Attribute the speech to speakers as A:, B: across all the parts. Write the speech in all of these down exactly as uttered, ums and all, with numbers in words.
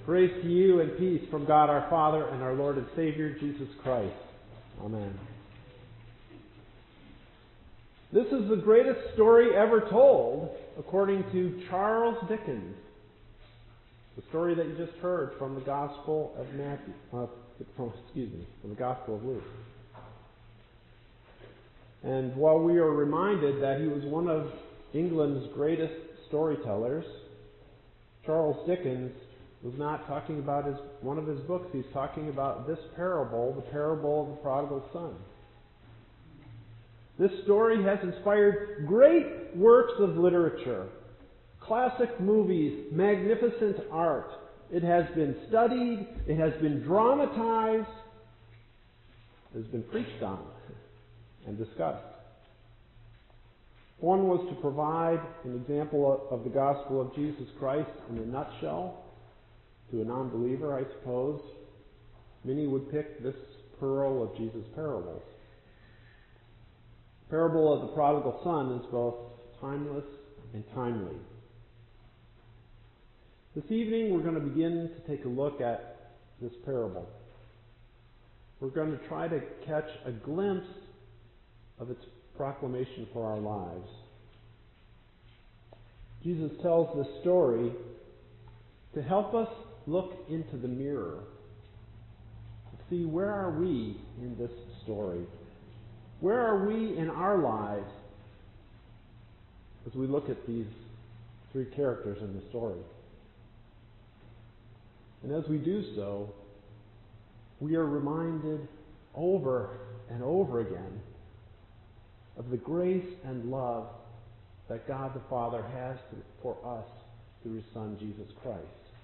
A: Grace to you and peace from God our Father and our Lord and Savior, Jesus Christ. Amen. This is the greatest story ever told, according to Charles Dickens. The story that you just heard from the Gospel of Matthew, uh, from, excuse me, from the Gospel of Luke. And while we are reminded that he was one of England's greatest storytellers, Charles Dickens was not talking about his one of his books. He's talking about this parable, the parable of the prodigal son. This story has inspired great works of literature, classic movies, magnificent art. It has been studied, it has been dramatized, it has been preached on and discussed. One was to provide an example of the gospel of Jesus Christ in a nutshell. To a non-believer, I suppose, many would pick this pearl of Jesus' parables. The parable of the prodigal son is both timeless and timely. This evening we're going to begin to take a look at this parable. We're going to try to catch a glimpse of its proclamation for our lives. Jesus tells this story to help us look into the mirror to see, where are we in this story? Where are we in our lives as we look at these three characters in the story? And as we do so, we are reminded over and over again of the grace and love that God the Father has for us through His Son, Jesus Christ.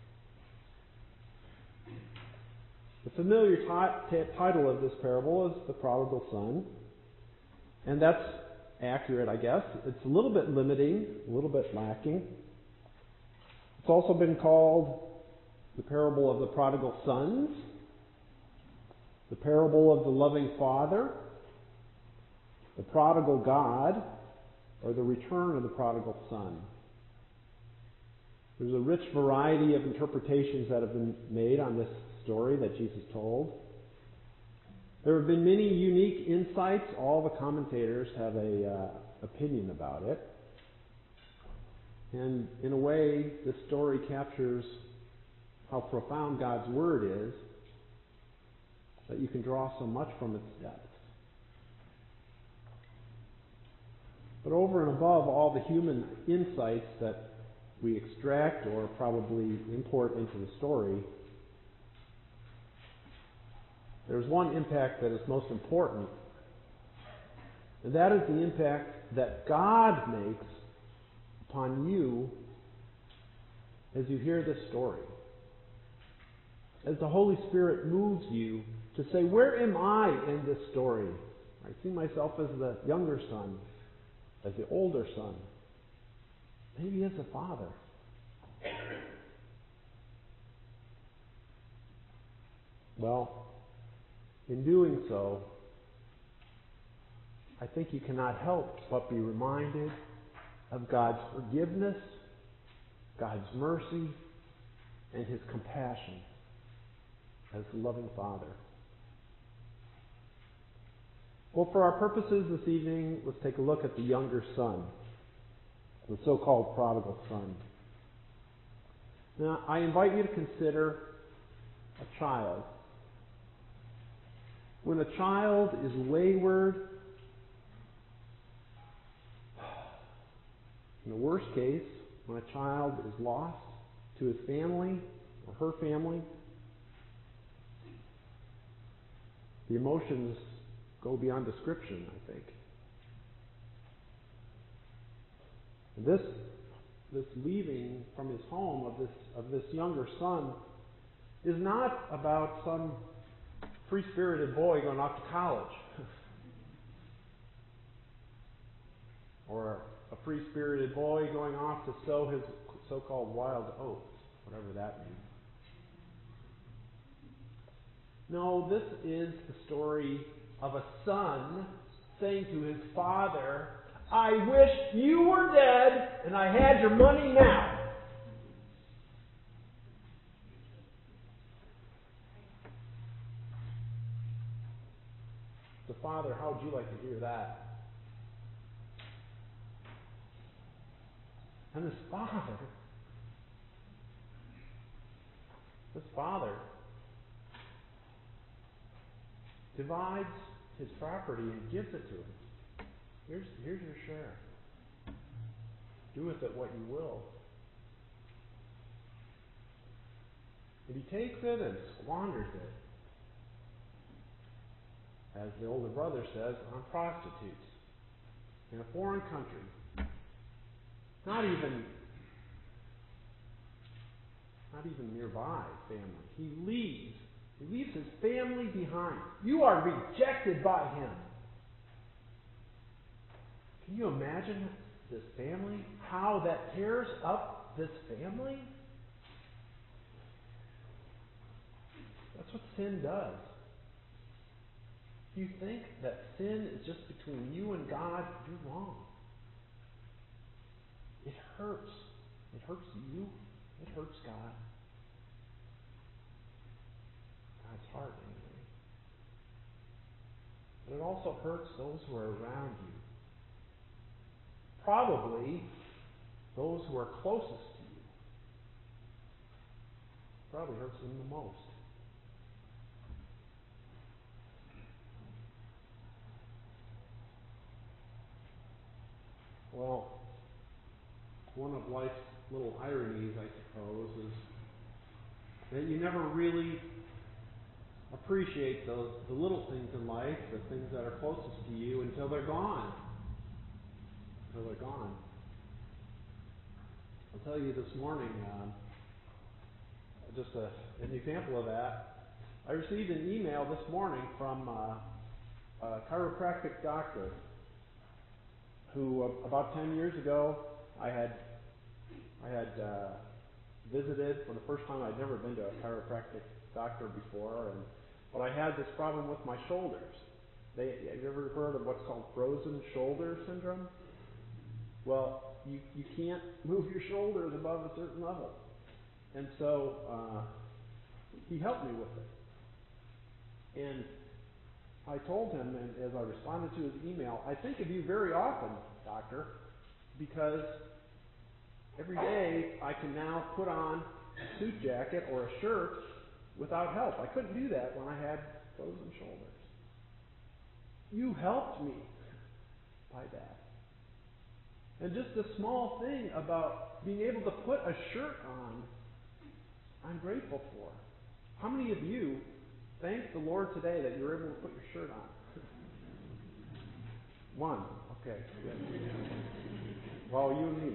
A: The familiar t- t- title of this parable is The Prodigal Son, and that's accurate, I guess. It's a little bit limiting, a little bit lacking. It's also been called the parable of the prodigal sons, the parable of the loving father, the prodigal God, or the return of the prodigal son. There's a rich variety of interpretations that have been made on this story that Jesus told. There have been many unique insights. All the commentators have a uh, opinion about it. And in a way, this story captures how profound God's Word is, that you can draw so much from its depth. But over and above all the human insights that we extract or probably import into the story, there's one impact that is most important, and that is the impact that God makes upon you as you hear this story. As the Holy Spirit moves you to say, where am I in this story? I see myself as the younger son, as the older son, maybe as a father. Well, in doing so, I think you cannot help but be reminded of God's forgiveness, God's mercy, and His compassion as the loving Father. Well, for our purposes this evening, let's take a look at the younger son, the so-called prodigal son. Now, I invite you to consider a child. When a child is wayward, in the worst case, when a child is lost to his family or her family, the emotions go beyond description, I think. And this, this leaving from his home of this of this younger son is not about some free-spirited boy going off to college, or a free-spirited boy going off to sow his so-called wild oats, whatever that means. No, this is the story of a son saying to his father, I wish you were dead and I had your money now. So, Father, how would you like to hear that? And this Father, this Father divides his property and gives it to him. Here's, here's your share. Do with it what you will. And he takes it and squanders it, as the older brother says, on prostitutes in a foreign country. Not even, not even nearby family. He leaves. He leaves his family behind. You are rejected by him. Can you imagine this family? How that tears up this family? That's what sin does. If you think that sin is just between you and God, you're wrong. It hurts. It hurts you. It hurts God. God's heart, anyway. But it also hurts those who are around you. Probably those who are closest to you. Probably hurts them the most. Well, one of life's little ironies, I suppose, is that you never really appreciate those the little things in life, the things that are closest to you, until they're gone. Until they're gone. I'll tell you this morning, um, just a, an example of that. I received an email this morning from uh, a chiropractic doctor who, uh, about ten years ago, I had I had uh, visited for the first time. I'd never been to a chiropractic doctor before, and but I had this problem with my shoulders. They, have you ever heard of what's called frozen shoulder syndrome? Well, you you can't move your shoulders above a certain level, and so uh, he helped me with it. And I told him, and as I responded to his email, I think of you very often, doctor, because every day I can now put on a suit jacket or a shirt without help. I couldn't do that when I had frozen shoulders. You helped me by that. And just a small thing about being able to put a shirt on, I'm grateful for. How many of you thank the Lord today that you were able to put your shirt on? One. Okay, good. Well, you and me.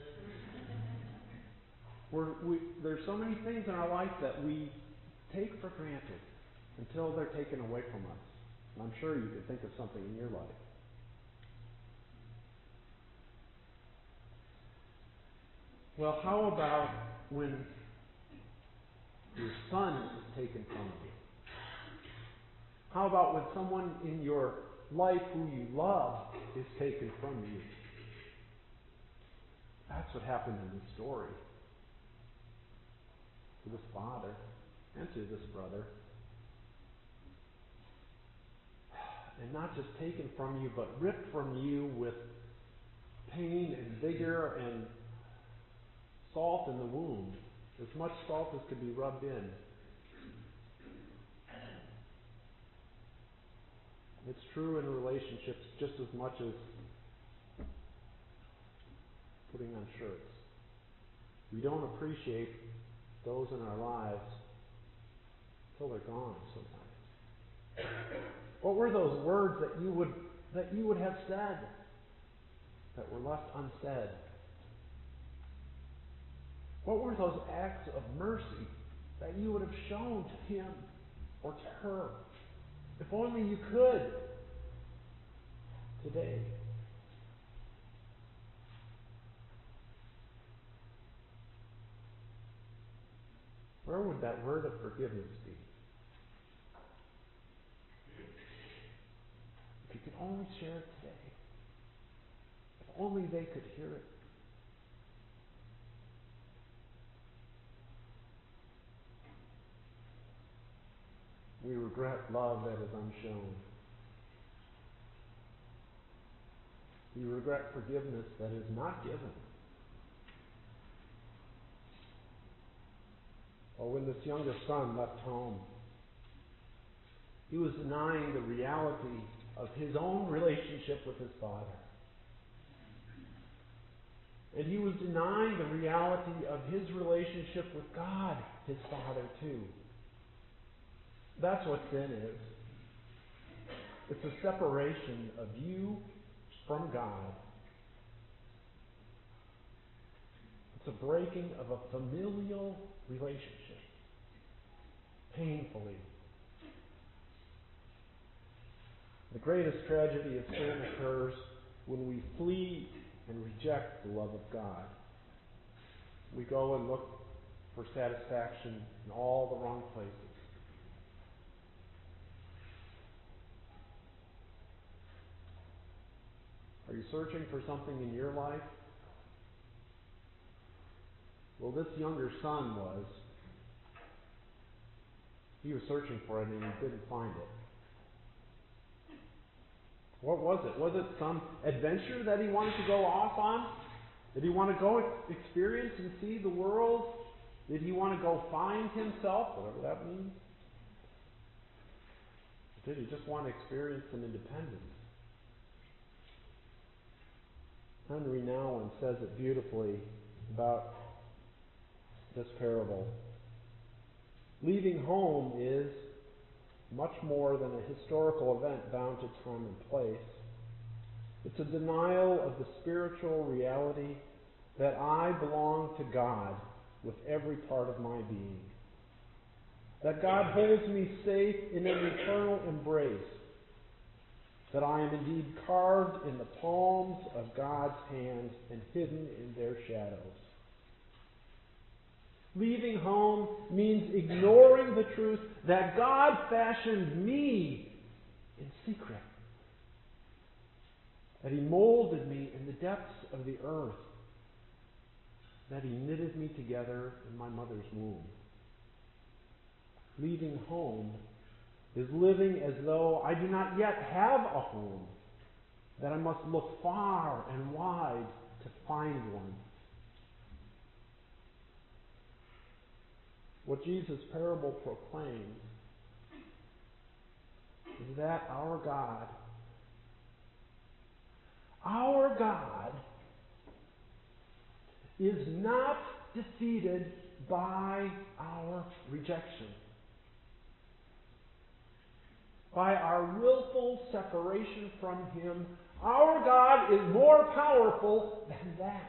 A: We're, we, there's so many things in our life that we take for granted until they're taken away from us. And I'm sure you could think of something in your life. Well, how about when your son is taken from you? How about when someone in your life who you love is taken from you? That's what happened in this story to this father and to this brother. And not just taken from you, but ripped from you with pain and vigor and salt in the wound. As much salt as could be rubbed in. It's true in relationships just as much as putting on shirts. We don't appreciate those in our lives until they're gone sometimes. What were those words that you would that you would have said that were left unsaid? What were those acts of mercy that you would have shown to him or to her? If only you could today. Where would that word of forgiveness be? If you could only share it today. If only they could hear it. We regret love that is unshown. You regret forgiveness that is not given. Or when this younger son left home, he was denying the reality of his own relationship with his father. And he was denying the reality of his relationship with God, his Father, too. That's what sin is. It's a separation of you from God. It's a breaking of a familial relationship, painfully. The greatest tragedy of sin occurs when we flee and reject the love of God. We go and look for satisfaction in all the wrong places. Are you searching for something in your life? Well, this younger son was. He was searching for it and he didn't find it. What was it? Was it some adventure that he wanted to go off on? Did he want to go experience and see the world? Did he want to go find himself, whatever that means? Or did he just want to experience some independence? Henry Nouwen says it beautifully about this parable. Leaving home is much more than a historical event bound to time and place. It's a denial of the spiritual reality that I belong to God with every part of my being. That God holds me safe in an eternal embrace. That I am indeed carved in the palms of God's hand and hidden in their shadows. Leaving home means ignoring the truth that God fashioned me in secret. That He molded me in the depths of the earth. That He knitted me together in my mother's womb. Leaving home is living as though I do not yet have a home. That I must look far and wide to find one. What Jesus' parable proclaims is that our God, our God is not defeated by our rejection, by our willful separation from Him. Our God is more powerful than that.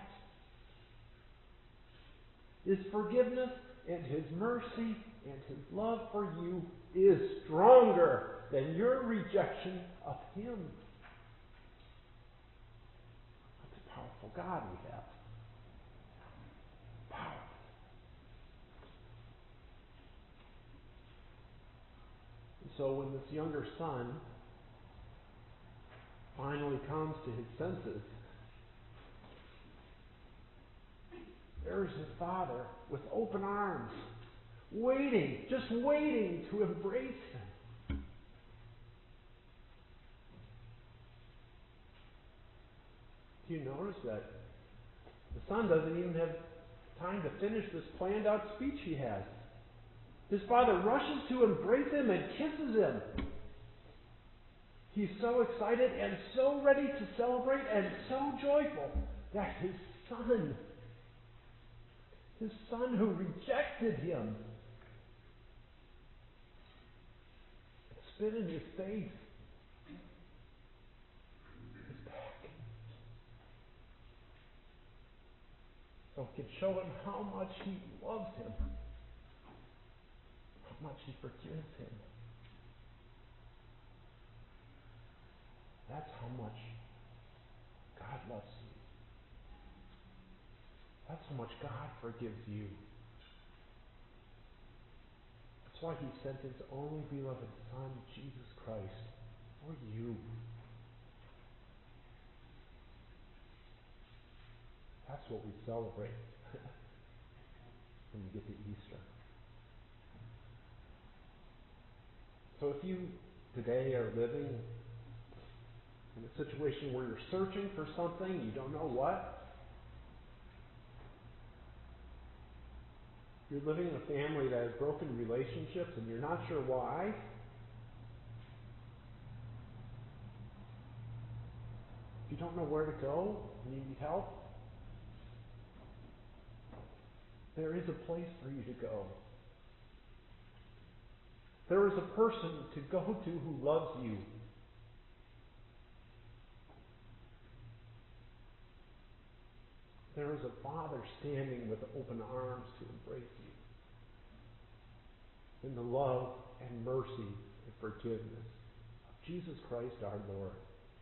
A: His forgiveness and His mercy and His love for you is stronger than your rejection of Him. That's a powerful God we have. Powerful. And so when this younger son finally comes to his senses, there's his father with open arms, waiting, just waiting to embrace him. Do you notice that the son doesn't even have time to finish this planned out speech he has? His father rushes to embrace him and kisses him. He's so excited and so ready to celebrate and so joyful that his son His son who rejected him spit in his face, his back, so he can show him how much he loves him, how much he forgives him. That's how much God loves you. That's how much God forgives you. That's why He sent His only beloved Son, Jesus Christ, for you. That's what we celebrate when we get to Easter. So if you today are living In a situation where you're searching for something, you don't know what. You're living in a family that has broken relationships and you're not sure why. If you don't know where to go and you need help, there is a place for you to go. There is a person to go to who loves you. There is a Father standing with open arms to embrace you in the love and mercy and forgiveness of Jesus Christ our Lord.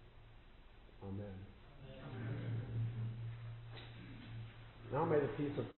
A: Amen. Amen. Now may the peace of